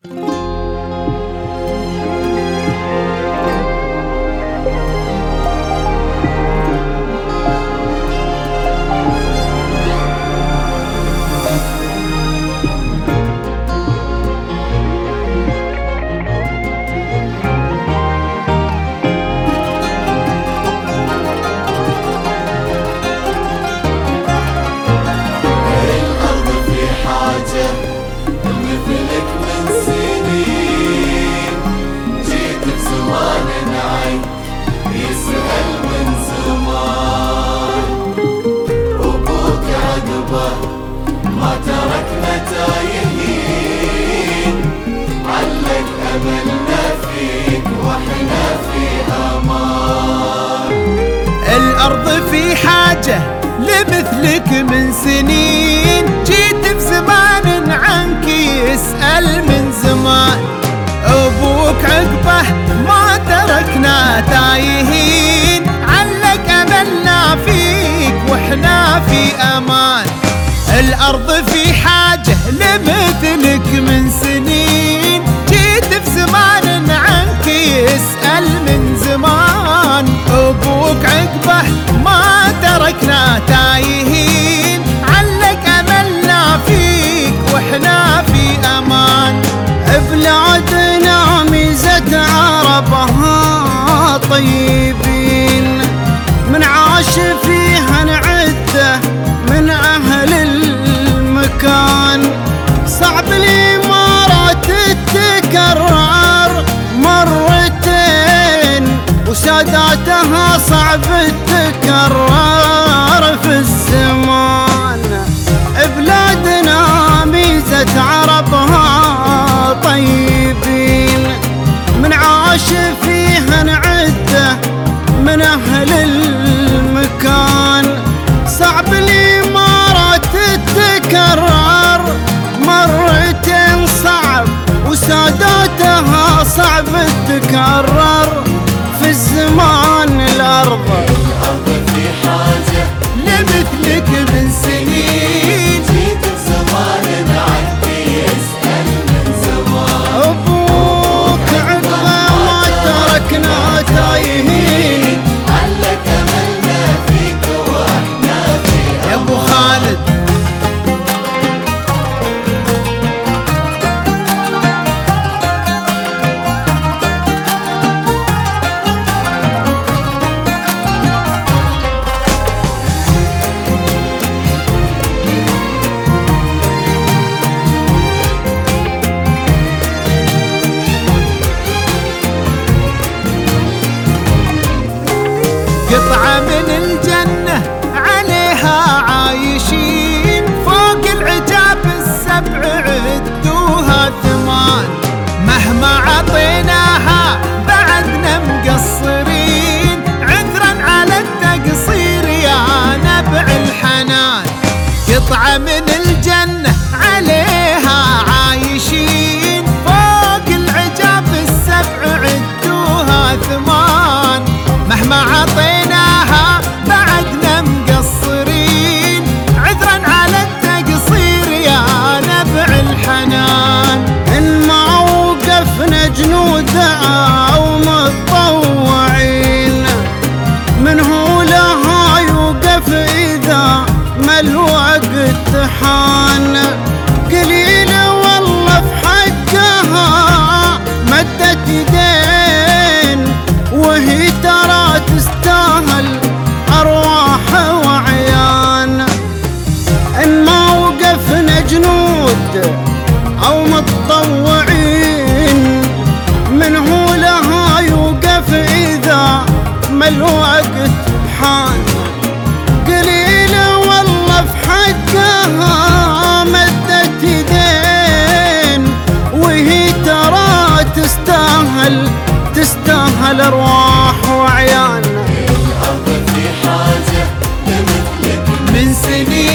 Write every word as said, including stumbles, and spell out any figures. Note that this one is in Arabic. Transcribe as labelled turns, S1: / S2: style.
S1: ما تركنا تايهين، علق أملنا فيك وإحنا في أمان.
S2: الأرض في حاجة لمثلك من سنين، جيت بزمان عنك يسأل من زمان. أبوك عقبه ما تركنا تايهين، علق أملنا فيك وإحنا في أمان. الأرض في حاجة لمثلك من سنين، جيت في زمان عنك يسأل من زمان. أبوك عقبه ما تركنا تايهين، علق أملنا فيك وإحنا في أمان.
S3: بلادنا ميزة عربها طيبين، من عاش فيها نعده من أهل المكان. صعب الإمارات تتكرر مرتين، وساداتها صعب تتكرر في الزمان. بلادنا ميزة عربها طيبين، من عاش فيها نعده من أهل المكان. صعب الإمارات تتكرر مرتين، صعب وساداتها صعب تتكرر في الزمان. الأرض
S1: الأرض في حاجة
S2: لمثلك من سنين،
S1: جيت بزمان عنك يسأل من زمان.
S3: أبوك عقبه ما تركنا تايهين،
S1: علق أملنا فيك وإحنا في أمان.
S2: يا أبو خالد قطعة من الجنة عليها عايشين، فوق العجاب السبع عدوها ثمان. مهما عطيناها بعدنا مقصرين، عذرا على التقصير يا نبع الحنان. قطعة من الجنة عليها عايشين، فوق العجاب السبع عدوها ثمان. مهما عطيناها بعدنا مقصرين، عذرا على التقصير يا نبع الحنان.
S3: إن ما وقفنا جنود أو متطوعين، من هو لها يوقف إذا ما الوقت حان. قليل والله في حقها مدت يدين، وهي ترى تستاهل أرواح وعيان. إن ما وقفنا جنود أو متطوعين، من هو لها يوقف إذا ما الوقت حان. قليل والله في حقها مدت يدين، وهي ترى تستاهل تستاهل أرواح وعيان.
S1: الأرض في حاجة لمثلك
S2: من سنين،